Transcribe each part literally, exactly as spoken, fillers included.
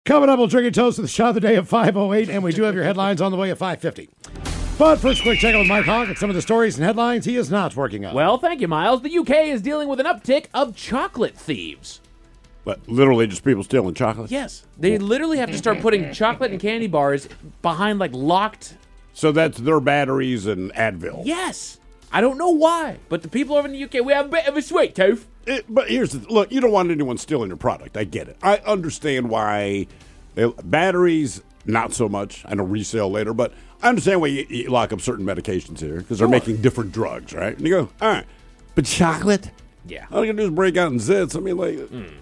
Coming up, we'll drink a toast to the shot of the day at five oh eight, and we do have your headlines on the way at five fifty. But first, quick check out with Mike Hawk and some of the stories and headlines he is not working on. Well, thank you, Miles. The U K is dealing with an uptick of chocolate thieves. But literally just people stealing chocolate? Yes. They literally have to start putting chocolate and candy bars behind, like, locked... So that's their batteries and Advil? Yes. I don't know why, but the people over in the U K, we have a bit of a sweet tooth. It, but here's the look, you don't want anyone stealing your product. I get it. I understand why they, batteries, not so much. I know resale later, but I understand why you, you lock up certain medications here because they're Sure. making different drugs, right? And you go, all right, but chocolate? Yeah. All you can do is break out in zits. I mean, like, mm.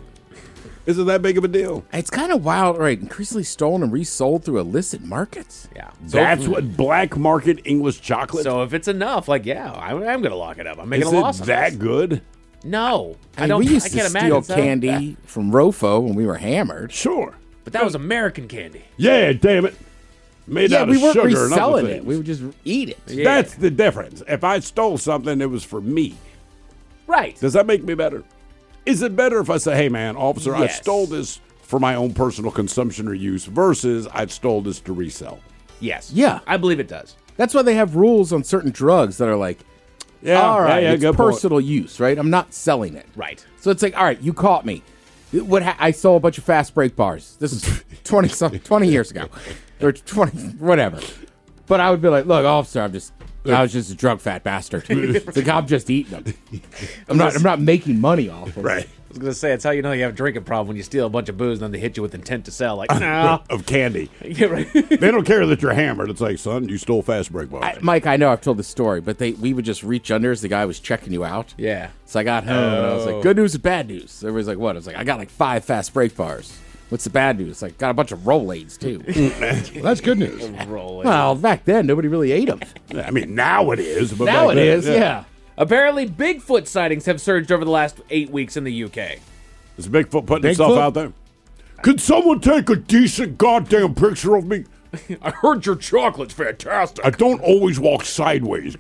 is it that big of a deal? It's kind of wild, right? Increasingly stolen and resold through illicit markets. Yeah. That's what black market English chocolate? So if it's enough, like, yeah, I, I'm going to lock it up. I'm making is a loss it on that this. good? No. I, I mean, don't. we used I to can't steal imagine so. candy from Rofo when we were hammered. Sure. But that was American candy. Yeah, damn it. Made Yeah, out we of weren't sugar and other reselling it. things. We would just eat it. Yeah. That's the difference. If I stole something, it was for me. Right. Does that make me better? Is it better if I say, hey, man, officer, I Yes. stole this for my own personal consumption or use versus I've stole this to resell? Yes. Yeah. I believe it does. That's why they have rules on certain drugs that are like, Yeah, all right, yeah, yeah, it's good point. personal use, right? I'm not selling it. Right. So it's like, all right, you caught me. What ha- I stole a bunch of fast break bars. This is twenty some, twenty years ago, or twenty, whatever. But I would be like, look, officer, I'm just, I was just a drug fat bastard. It's like I'm just eating them. I'm not, I'm not making money off of them. Right. I was going to say, it's how you know you have a drinking problem when you steal a bunch of booze and then they hit you with intent to sell. Like, no. Of candy. Yeah, right. They don't care that you're hammered. It's like, son, you stole fast break bars. I, Mike, I know I've told this story, but they we would just reach under as the guy was checking you out. Yeah. So I got home and I was like, good news and bad news. Everybody's like, what? I was like, I got like five fast break bars. What's the bad news? Like, got a bunch of Rolaids too. Well, that's good news. Rolling. Well, back then nobody really ate them. I mean, now it is. But Now back it then, is, yeah. Apparently, Bigfoot sightings have surged over the last eight weeks in the U K. Is Bigfoot putting Bigfoot? himself out there? Could someone take a decent goddamn picture of me? I heard your chocolate's fantastic. I don't always walk sideways,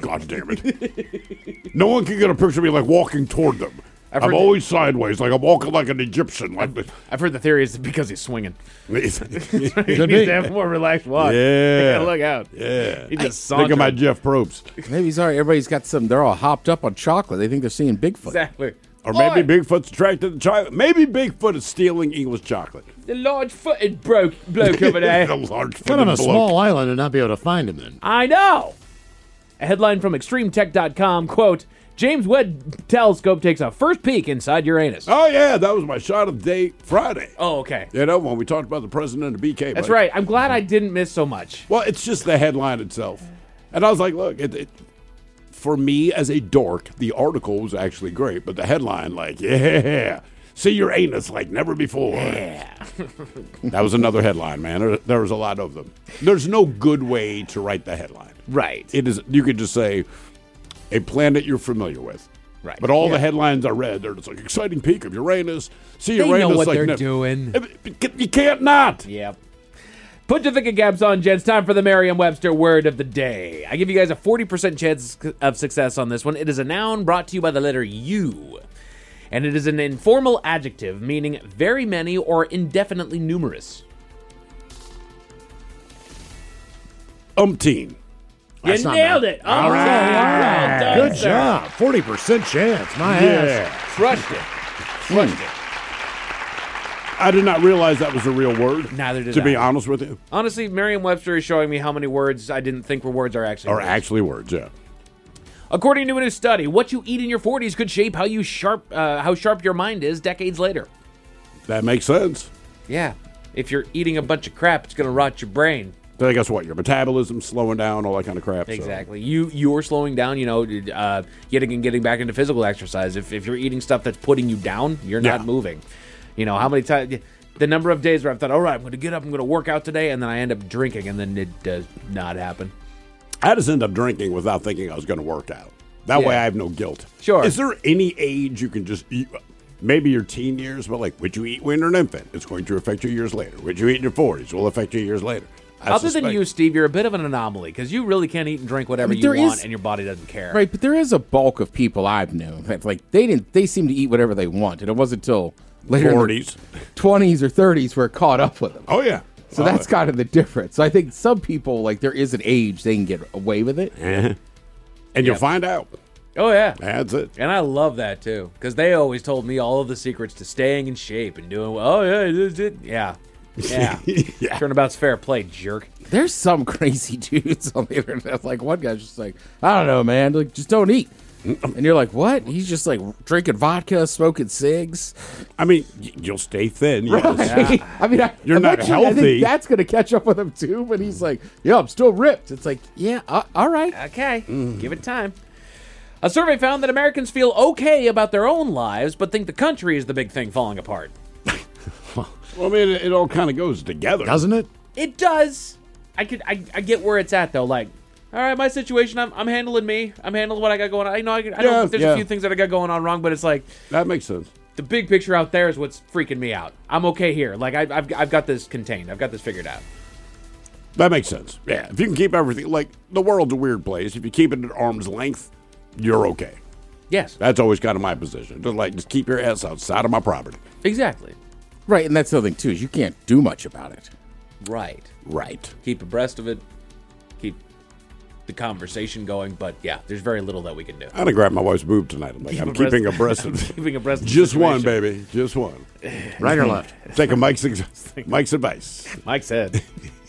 goddammit. No one can get a picture of me like walking toward them. I've I'm heard always sideways, like I'm walking like an Egyptian. Like, I've heard the theory is because he's swinging. yeah. He needs to have a more relaxed walk. Yeah. Look out. Yeah. He just Think of my sauntered. Jeff Probst. Maybe he's all right. Everybody's got some, they're all hopped up on chocolate. They think they're seeing Bigfoot. Exactly. Or maybe Oi, Bigfoot's attracted to chocolate. Maybe Bigfoot is stealing English chocolate. the large-footed broke bloke over there. The large What on a small island and not be able to find him then? I know. A headline from extreme tech dot com, quote, James Webb Telescope takes a first peek inside Uranus. Oh, yeah, that was my shot of the day Friday. Oh, okay. You know, when we talked about the president of B K. That's buddy. right. I'm glad I didn't miss so much. Well, it's just the headline itself. And I was like, look, it, it, for me as a dork, the article was actually great, but the headline, like, yeah, see your anus like never before. Yeah. That was another headline, man. There, there was a lot of them. There's no good way to write the headline. Right. It is. You could just say a planet you're familiar with. Right. But all Yeah. the headlines I read, they're just like exciting peak of Uranus. See They Uranus know what like they're never- doing. You can't not. Yep. Put your thinking caps on, gents. Time for the Merriam-Webster word of the day. I give you guys a forty percent chance of success on this one. It is a noun brought to you by the letter U. And it is an informal adjective meaning very many or indefinitely numerous. Umpteen. You That's not nailed bad. it. All right. Well done, Good sir. job. forty percent chance. My ass. Yeah. Crushed it. Crushed it. I did not realize that was a real word. Neither did To be I. honest with you. Honestly, Merriam-Webster is showing me how many words I didn't think were words are actually Or words. actually words, yeah. According to a new study, what you eat in your forties could shape how you sharp uh, how sharp your mind is decades later. That makes sense. Yeah. If you're eating a bunch of crap, it's going to rot your brain. So I guess what? Your metabolism slowing down, all that kind of crap. so- Exactly. You you're slowing down. You know, uh, getting and getting back into physical exercise. If if you're eating stuff that's putting you down, you're not Yeah. moving. You know how many times. The number of days where I've thought, all right, I'm going to get up, I'm going to work out today, and then I end up drinking, and then it does not happen. I just end up drinking without thinking I was going to work out. That way Yeah. I have no guilt. Sure. Is there any age you can just eat? Maybe your teen years, but like, what you eat when you're an infant, it's going to affect you years later. What you eat in your forties will affect you years later. I Other than suspect. you, Steve, you're a bit of an anomaly because you really can eat and drink whatever I mean, you there want, is- and your body doesn't care. Right, but there is a bulk of people I've known that like they didn't they seem to eat whatever they want, and it wasn't until later forties. in the twenties or thirties where it caught up with them. Oh, yeah. So oh, that's kind of the difference. So I think some people, like, there is an age they can get away with it. Uh-huh. And you'll find out. Oh, yeah. That's it. And I love that, too, because they always told me all of the secrets to staying in shape and doing well. Oh, yeah, it, it, yeah. Yeah. Yeah. Turnabout's fair play, jerk. There's some crazy dudes on the internet. Like, one guy's just like, I don't know, man. Like, just don't eat. And you're like, what? He's just like drinking vodka, smoking cigs. I mean, y- you'll stay thin. Yes. Right? I mean, I, You're not eventually I healthy. think that's going to catch up with him too. But he's like, yeah, I'm still ripped. It's like, yeah, uh, all right. Okay, give it time. A survey found that Americans feel okay about their own lives, but think the country is the big thing falling apart. Well, I mean, it, it all kind of goes together. Doesn't it? It does. I could. I, I get where it's at though. Like, all right, my situation. I'm, I'm handling me. I'm handling what I got going on. I know. I, I Yeah, know there's yeah. a few things that I got going on wrong, but it's like That makes sense. the big picture out there is what's freaking me out. I'm okay here. Like I, I've I've got this contained. I've got this figured out. That makes sense. Yeah. If you can keep everything, like, the world's a weird place. If you keep it at arm's length, you're okay. Yes, That's always kind of my position. Just like, just keep your ass outside of my property. exactly. Right. And that's the other thing too, is you can't do much about it. Right. Right. Keep abreast of it. Keep the conversation going. But yeah, there's very little that we can do. I'm going to grab my wife's boob tonight. I'm like, Keep I'm abreast- keeping abreast of Keeping abreast. Of the Just one, situation. baby. Just one. Right or left? Take a Mike's, ex- Mike's advice. Mike said.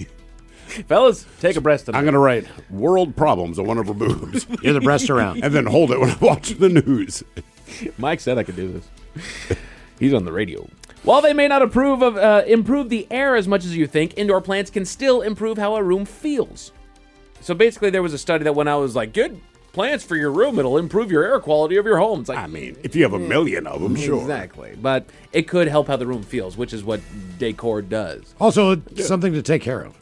Fellas, take a breath tonight. I'm going to write world problems on one of her boobs You're the breast around. and then hold it when I watch the news. Mike said I could do this. He's on the radio. While they may not approve of uh, improve the air as much as you think, indoor plants can still improve how a room feels. So basically, there was a study that went out was like, good plants for your room. It'll improve your air quality of your home. It's like, I mean, if you have a million of them, sure. exactly. But it could help how the room feels, which is what decor does. Also, it's something to take care of.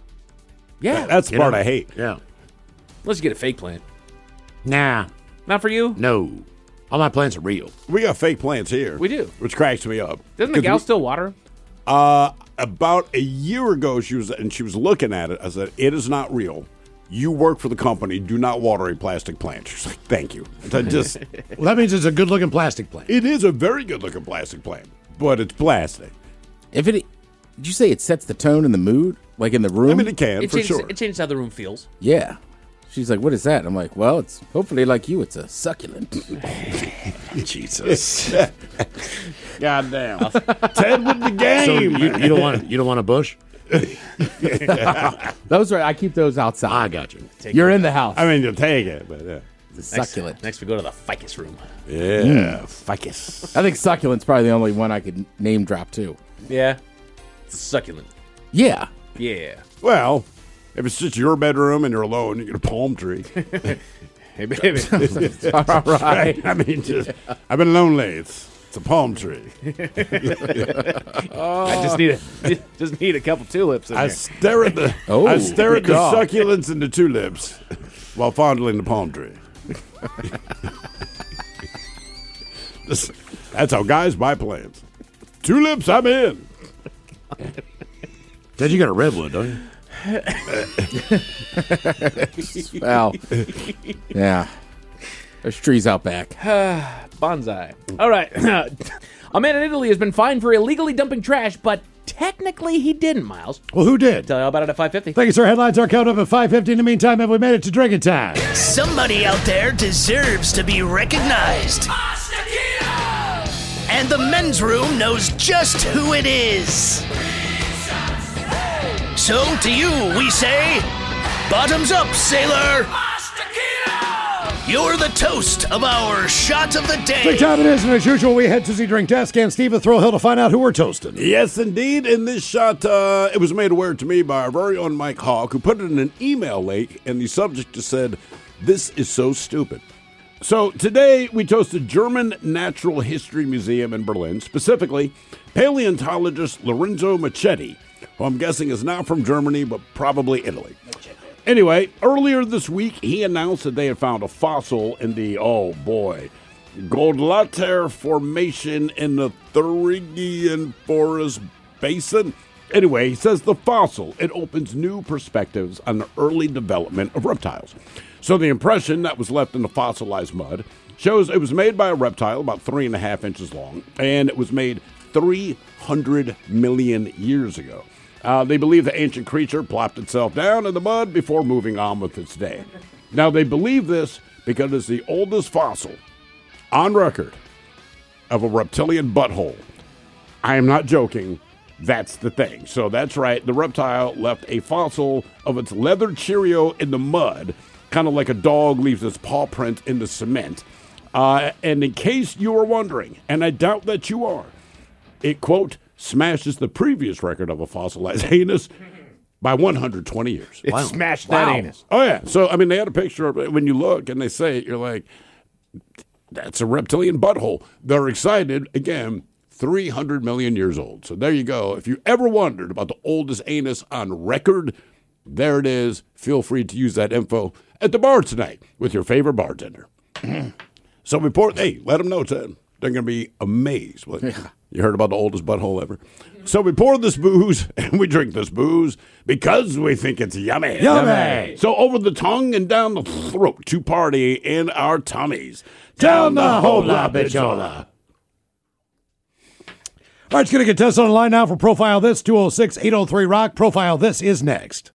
Yeah. That's the You part know? I hate. Yeah. Let's get a fake plant. Nah. Not for you? No. All my plants are real. We got fake plants here. We do. Which cracks me up. Doesn't the 'Cause gal we- still water? Uh, about a year ago, she was and she was looking at it. I said, "It is not real. You work for the company. Do not water a plastic plant." She's like, "Thank you." I just, Well, that means it's a good-looking plastic plant. it is a very good looking plastic plant, but it's plastic. If it, did you say it sets the tone and the mood, like in the room? I mean, it can It for changes, sure. it changes how the room feels. Yeah. She's like, what is that? I'm like, well, it's hopefully like you, it's a succulent. Jesus, God damn, Ted with the game. So you, you don't want you don't want a bush? Those are, I keep those outside. I got you. You're in the house. I mean, you'll take it, but yeah, It's a succulent. Next, we go to the ficus room. yeah, ficus. I think succulent's probably the only one I could name drop too. Yeah. It's a succulent. Yeah. Yeah. Well, if it's just your bedroom and you're alone, you get a palm tree. Hey, baby. All right. I mean, just I've been lonely. It's it's a palm tree. I just need a just need a couple tulips in I there. stare at the Oh, I stare at good the call. succulents and the tulips while fondling the palm tree. This- that's how guys buy plants. Tulips, I'm in. Ted, you got a redwood, don't you? Well, yeah. There's trees out back. Bonsai. All right. A man in Italy has been fined for illegally dumping trash, but technically he didn't, Miles. Well, who did? Tell you all about it at five fifty. Thank you, sir. Headlines are count up at five fifty. In the meantime, have we made it to drinking time? Somebody out there deserves to be recognized. And the men's room knows just who it is. So to you, we say, bottoms up, sailor. You're the toast of our shot of the day. Big time it is, and as usual, we head to the drink desk and Steve at Thrill Hill to find out who we're toasting. Yes, indeed. In this shot, uh, it was made aware to me by our very own Mike Hawk, who put it in an email link, and the subject just said, "This is so stupid." So today we toast the German Natural History Museum in Berlin, specifically paleontologist Lorenzo Machete, who I'm guessing is not from Germany, but probably Italy. Anyway, earlier this week, he announced that they had found a fossil in the, oh boy, Goldlatter Formation in the Thuringian Forest Basin. Anyway, he says the fossil, it opens new perspectives on the early development of reptiles. So the impression that was left in the fossilized mud shows it was made by a reptile about three and a half inches long, and it was made three hundred million years ago. Uh, they believe the ancient creature plopped itself down in the mud before moving on with its day. Now, they believe this because it's the oldest fossil on record of a reptilian butthole. I am not joking. That's the thing. So that's right. The reptile left a fossil of its leather Cheerio in the mud, kind of like a dog leaves its paw print in the cement. Uh, and in case you were wondering, and I doubt that you are, it, quote, smashes the previous record of a fossilized anus by one hundred twenty years. It smashed that Wow. anus. Oh, yeah. So, I mean, they had a picture of it. When you look and they say it, you're like, that's a reptilian butthole. They're excited. Again, three hundred million years old. So there you go. If you ever wondered about the oldest anus on record, there it is. Feel free to use that info at the bar tonight with your favorite bartender. So before, hey, let them know, Ted. They're going to be amazed. What, you heard about the oldest butthole ever? So we pour this booze and we drink this booze because we think it's yummy. Yummy. So over the tongue and down the throat to party in our tummies. Down the hola bichola. All right, it's going to get Tess on the line now for Profile This, two oh six, eight oh three, ROCK. Profile This is next.